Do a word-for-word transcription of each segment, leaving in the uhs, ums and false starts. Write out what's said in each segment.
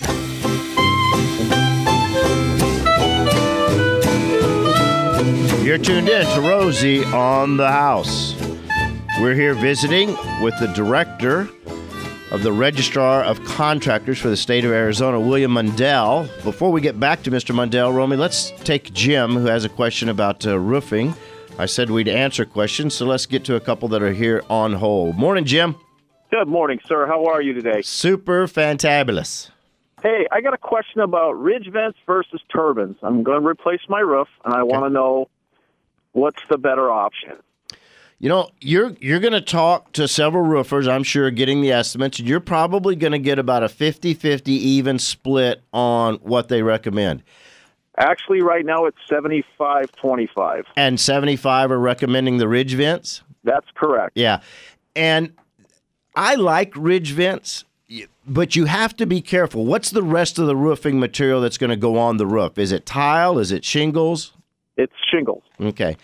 You're tuned in to Rosie on the House. We're here visiting with the director of the Registrar of Contractors for the state of Arizona, William Mundell. Before we get back to Mister Mundell, Romy, let's take Jim, who has a question about uh, roofing. I said we'd answer questions, so let's get to a couple that are here on hold. Morning, Jim. Good morning, sir. How are you today? Super fantabulous. Hey, I got a question about ridge vents versus turbines. I'm going to replace my roof, and I Okay. want to know what's the better option. You know, you're you're going to talk to several roofers, I'm sure, getting the estimates, and you're probably going to get about a fifty-fifty even split on what they recommend. Actually, right now it's seventy-five twenty-five. And seventy-five are recommending the ridge vents? That's correct. Yeah. And I like ridge vents, but you have to be careful. What's the rest of the roofing material that's going to go on the roof? Is it tile? Is it shingles? It's shingles. Okay.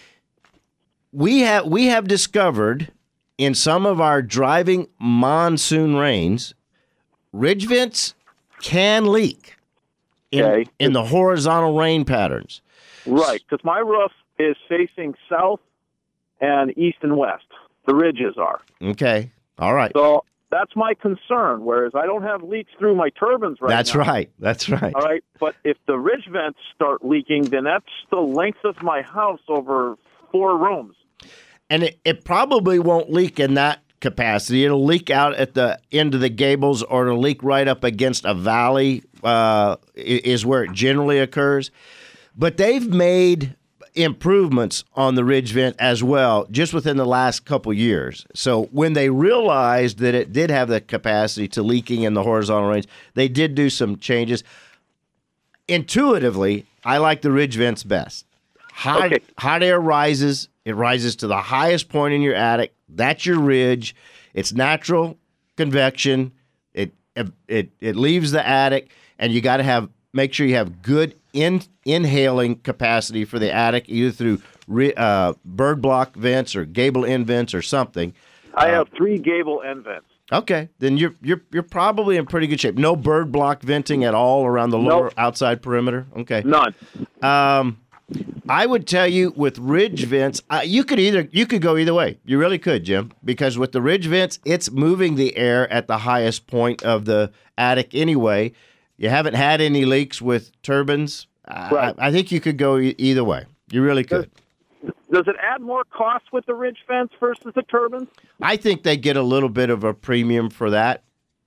We have we have discovered in some of our driving monsoon rains, ridge vents can leak in, Okay. in the horizontal rain patterns. Right, because my roof is facing south and east and west. The ridges are. Okay. All right. So that's my concern, whereas I don't have leaks through my turbines right That's now. right. That's right. All right, but if the ridge vents start leaking, then that's the length of my house over four rooms. And it, it probably won't leak in that capacity. It'll leak out at the end of the gables, or it'll leak right up against a valley, uh, is where it generally occurs. But they've made improvements on the ridge vent as well, just within the last couple years. So when they realized that it did have the capacity to leaking in the horizontal range, they did do some changes. Intuitively, I like the ridge vents best. Hot, Okay. hot air rises. It rises to the highest point in your attic. That's your ridge. It's natural convection. It it it leaves the attic, and you got to have make sure you have good in, inhaling capacity for the attic, either through re, uh, bird block vents or gable end vents or something. I Uh, have three gable end vents. Okay, then you're you're you're probably in pretty good shape. No bird block venting at all around the lower Nope. outside perimeter. Okay. None. Um, I would tell you with ridge vents, uh, you could either you could go either way. You really could, Jim, because with the ridge vents, it's moving the air at the highest point of the attic anyway. You haven't had any leaks with turbines. Right. I, I think you could go e- either way. You really could. Does it add more cost with the ridge vents versus the turbines? I think they get a little bit of a premium for that.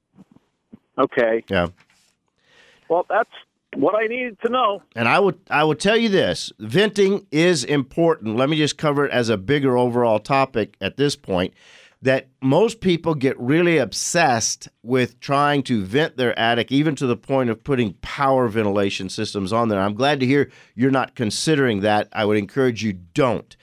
Okay. Yeah. Well, that's what I needed to know. And I would I would tell you this, venting is important. Let me just cover it as a bigger overall topic at this point, that most people get really obsessed with trying to vent their attic, even to the point of putting power ventilation systems on there. I'm glad to hear you're not considering that. I would encourage you don't.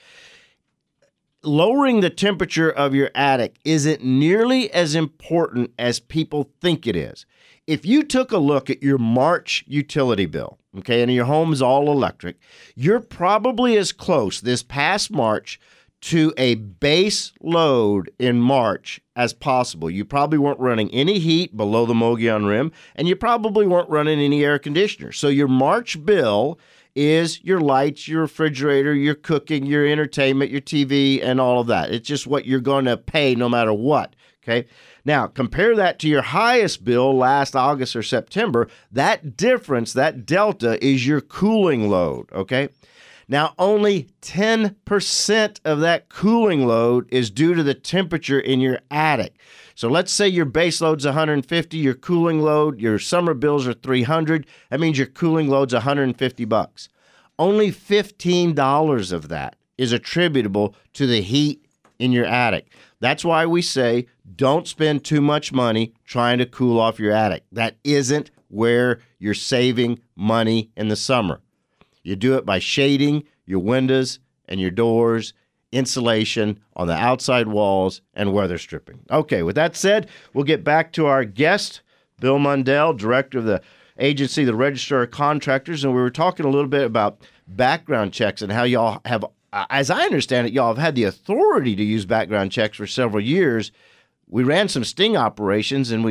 Lowering the temperature of your attic isn't nearly as important as people think it is. If you took a look at your March utility bill, okay, and your home is all electric, you're probably as close this past March to a base load in March as possible. You probably weren't running any heat below the Mogollon Rim, and you probably weren't running any air conditioner. So your March bill is your lights, your refrigerator, your cooking, your entertainment, your T V, and all of that. It's just what you're going to pay no matter what, okay? Now, compare that to your highest bill last August or September. That difference, that delta, is your cooling load, okay? Now, only ten percent of that cooling load is due to the temperature in your attic. So let's say your base load's one hundred fifty, your cooling load, your summer bills are three hundred. That means your cooling load's one hundred fifty bucks. Only fifteen dollars of that is attributable to the heat in your attic. That's why we say don't spend too much money trying to cool off your attic. That isn't where you're saving money in the summer. You do it by shading your windows and your doors, insulation on the outside walls, and weather stripping. Okay, with that said, we'll get back to our guest, Bill Mundell, director of the agency, the Registrar of Contractors, and we were talking a little bit about background checks and how y'all have, as I understand it, y'all have had the authority to use background checks for several years. We ran some sting operations, and we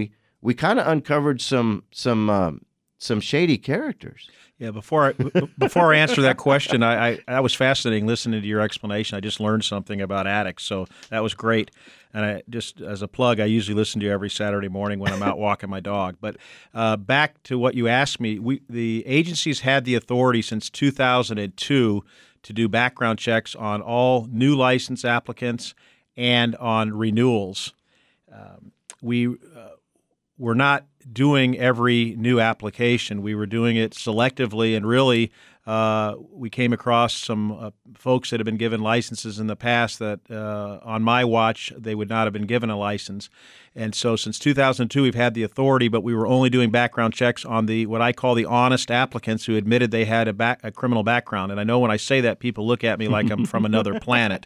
we kind of uncovered some some um, some shady characters. Yeah, before I b- before I answer that question, I, I that was fascinating listening to your explanation. I just learned something about addicts, so that was great. And I just as a plug, I usually listen to you every Saturday morning when I'm out walking my dog. But uh, back to what you asked me, we the agency's had the authority since two thousand two to do background checks on all new license applicants and on renewals. Um, we uh, were not doing every new application. We were doing it selectively, and really uh, we came across some uh, folks that have been given licenses in the past that uh, on my watch they would not have been given a license. And so since two thousand two we've had the authority, but we were only doing background checks on the what I call the honest applicants who admitted they had a, back, a criminal background. And I know when I say that, people look at me like I'm from another planet.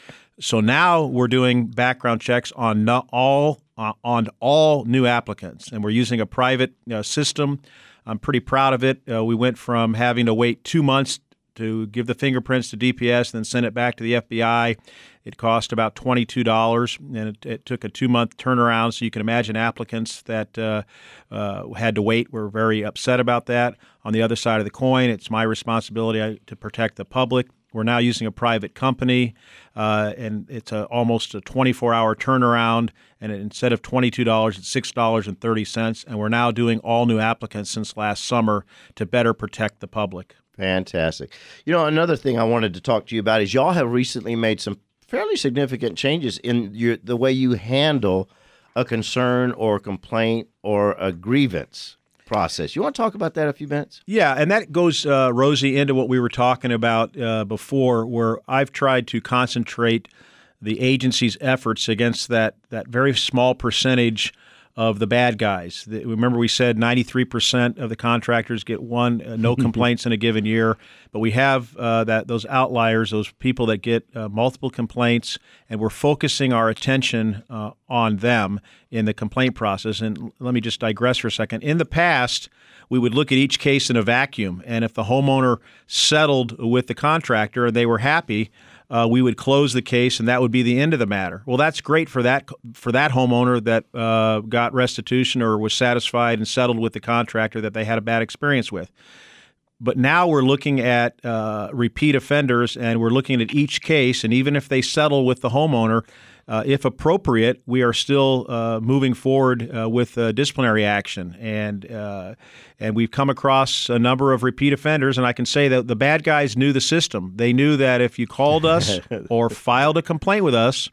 So now we're doing background checks on not all uh, on all new applicants, and we're using a private uh, system. I'm pretty proud of it. Uh, we went from having to wait two months to give the fingerprints to D P S and then send it back to the F B I. It cost about twenty-two dollars, and it, it took a two-month turnaround. So you can imagine applicants that uh, uh, had to wait were very upset about that. On the other side of the coin, it's my responsibility to protect the public. We're now using a private company, uh, and it's a, almost a twenty-four hour turnaround. And instead of twenty-two dollars, it's six dollars and thirty cents. And we're now doing all new applicants since last summer to better protect the public. Fantastic. You know, another thing I wanted to talk to you about is y'all have recently made some fairly significant changes in your, the way you handle a concern or a complaint or a grievance process. You want to talk about that a few minutes? Yeah, and that goes, uh, Rosie, into what we were talking about uh, before, where I've tried to concentrate the agency's efforts against that, that very small percentage of the bad guys. The, remember we said ninety-three percent of the contractors get one, uh, no complaints in a given year, but we have uh, that those outliers, those people that get uh, multiple complaints, and we're focusing our attention uh, on them in the complaint process. And let me just digress for a second. In the past, we would look at each case in a vacuum, and if the homeowner settled with the contractor and they were happy, Uh, we would close the case, and that would be the end of the matter. Well, that's great for that for that homeowner that uh, got restitution or was satisfied and settled with the contractor that they had a bad experience with. But now we're looking at uh, repeat offenders, and we're looking at each case, and even if they settle with the homeowner, uh, if appropriate, we are still uh, moving forward uh, with uh, disciplinary action. And uh, and we've come across a number of repeat offenders, and I can say that the bad guys knew the system. They knew that if you called us or filed a complaint with us,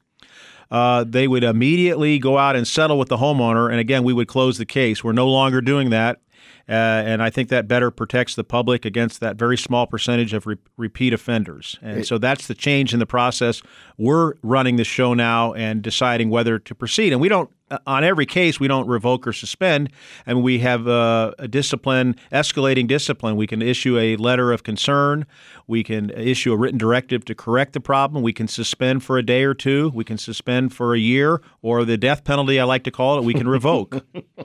uh, they would immediately go out and settle with the homeowner, and again, we would close the case. We're no longer doing that. Uh, and I think that better protects the public against that very small percentage of re- repeat offenders. And so that's the change in the process. We're running the show now and deciding whether to proceed. And we don't, on every case, we don't revoke or suspend. And we have uh, a discipline, escalating discipline. We can issue a letter of concern. We can issue a written directive to correct the problem. We can suspend for a day or two. We can suspend for a year, or the death penalty, I like to call it, we can revoke.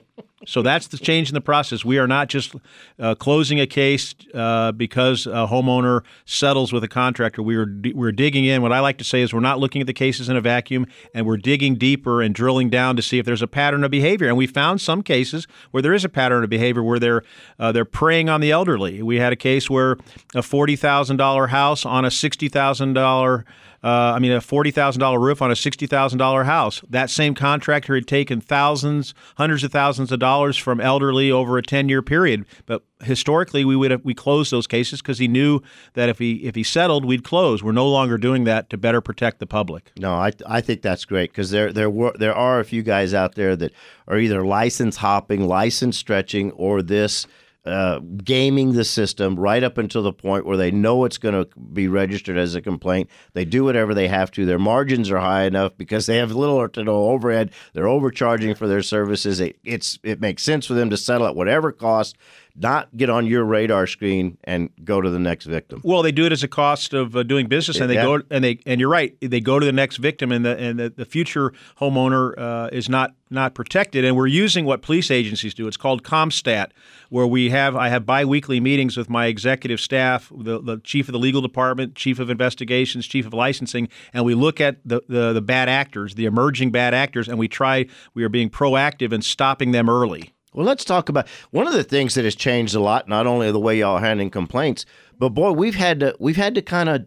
So that's the change in the process. We are not just uh, closing a case uh, because a homeowner settles with a contractor. We are we're digging in. What I like to say is we're not looking at the cases in a vacuum, and we're digging deeper and drilling down to see if there's a pattern of behavior. And we found some cases where there is a pattern of behavior where they're uh, they're preying on the elderly. We had a case where a forty thousand dollars house on a sixty thousand dollars Uh, I mean, a forty thousand dollars roof on a sixty thousand dollars house. That same contractor had taken thousands, hundreds of thousands of dollars from elderly over a ten-year period. But historically, we would have, we closed those cases because he knew that if he if he settled, we'd close. We're no longer doing that to better protect the public. No, I I think that's great because there there were there are a few guys out there that are either license hopping, license stretching, or this. Uh, gaming the system right up until the point where they know it's going to be registered as a complaint. They do whatever they have to. Their margins are high enough because they have little or to no overhead. They're overcharging for their services. It, it's it makes sense for them to settle at whatever cost not get on your radar screen and go to the next victim. Well, they do it as a cost of uh, doing business, and they Yeah. go and they and you're right. They go to the next victim, and the and the, the future homeowner uh, is not not protected. And we're using what police agencies do. It's called CompStat, where we have I have biweekly meetings with my executive staff, the, the chief of the legal department, chief of investigations, chief of licensing, and we look at the, the the bad actors, the emerging bad actors, and we try. We are being proactive in stopping them early. Well, let's talk about one of the things that has changed a lot. Not only the way y'all are handling complaints, but boy, we've had to we've had to kind of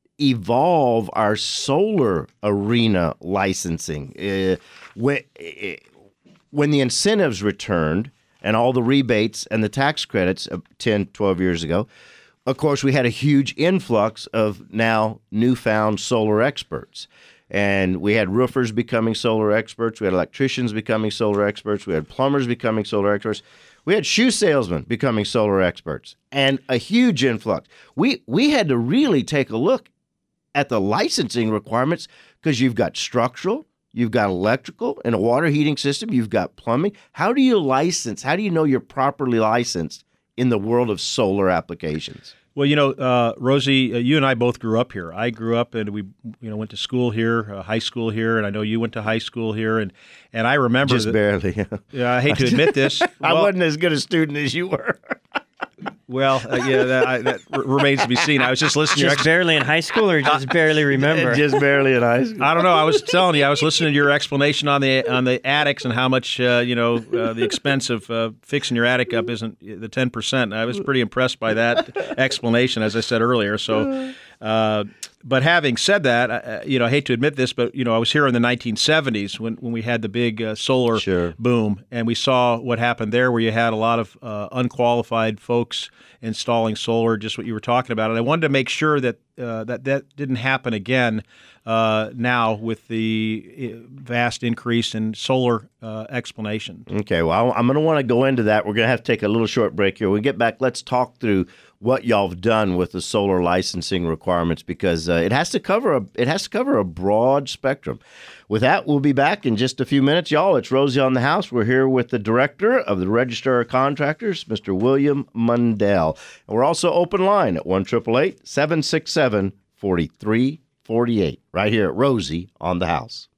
evolve our solar arena licensing. Uh, when uh, when the incentives returned and all the rebates and the tax credits uh, ten, twelve years ago, of course, we had a huge influx of now newfound solar experts. And we had roofers becoming solar experts. We had electricians becoming solar experts. We had plumbers becoming solar experts. We had shoe salesmen becoming solar experts, and a huge influx. We we had to really take a look at the licensing requirements because you've got structural, you've got electrical, and a water heating system. You've got plumbing. How do you license? How do you know you're properly licensed in the world of solar applications? Well, you know, uh, Rosie, uh, you and I both grew up here. I grew up and we, you know, went to school here, uh, high school here, and I know you went to high school here, and and I remember just that, barely. Yeah, I hate to admit this. I Well, wasn't as good a student as you were. Well, uh, yeah, that, I, that r- remains to be seen. I was just listening to your Just ex- barely in high school, or just barely remember? just barely in high school. I don't know. I was telling you, I was listening to your explanation on the on the attics and how much uh, you know uh, the expense of uh, fixing your attic up isn't the ten percent. I was pretty impressed by that explanation, as I said earlier. So, uh, but having said that, I, you know, I hate to admit this, but you know, I was here in the nineteen seventies when when we had the big uh, solar Sure. boom, and we saw what happened there, where you had a lot of uh, unqualified folks installing solar, just what you were talking about. And I wanted to make sure that uh, that that didn't happen again uh, now with the uh, vast increase in solar uh, explanation. Okay, well, I'm going to want to go into that. We're going to have to take a little short break here. When we get back, let's talk through what y'all have done with the solar licensing requirements, because uh, it has to cover a it has to cover a broad spectrum. With that, we'll be back in just a few minutes, y'all. It's Rosie on the House. We're here with the director of the Register of Contractors, Mister William Mundell. And we're also open line at one eight eight eight, seven six seven, four three four eight, right here at Rosie on the House.